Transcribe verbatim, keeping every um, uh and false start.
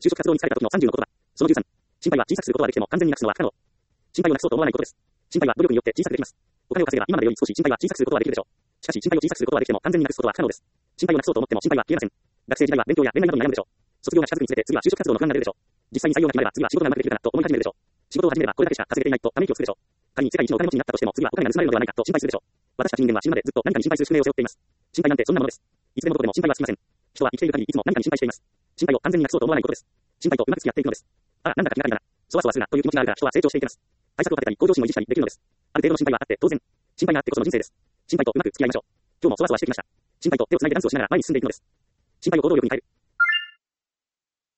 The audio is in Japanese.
就職活動に疲れた時のさんじゅうの言葉。そのじゅうさん。心配は小さくすることはできても完全になくすのは不可能。心配をなくそうと思わないことです。心配は努力によって小さくできます。お金を稼げば今までより少し心配は小さくすることはできるでしょう。しかし心配を小さくすることはできても完全になくすことは不可能です。心配をなくそうと思っても心配は消えません。学生時代は勉強や恋愛などに悩むでしょう。卒業が近づくにつれて次は就職活動の不安が出るでしょう。実際に採用が決まれば次は仕事がうまくできるかなと思い始めるでしょう。仕事を始めればこれだけしか稼げていないとため息をつくでしょう。仮に世界一のお金持ちになったとしても次はお金が盗まれるのではないかと心配するでしょう。私たち人間は死ぬまでずっと何かに心配する宿命を背負っています。心配なんてそんなものです。いつでもどこでも心配はつきません。人は生きている限りいつも何かに心配しています。心配を完全になくそうと思わないことです。心配とうまく付き合っていくのです。ああ、なんだか気がかりだな。そわそわするなという気持ちがあるから人は成長していきます。対策を立てたり向上心を維持したりできるのです。ある程度の心配はあって当然。心配があってこその人生です。心配とうまく付き合いましょう。今日もそわそわしてきました。心配と手をつないでダンスをしながら前に進んでいくのです。心配を行動力に変える。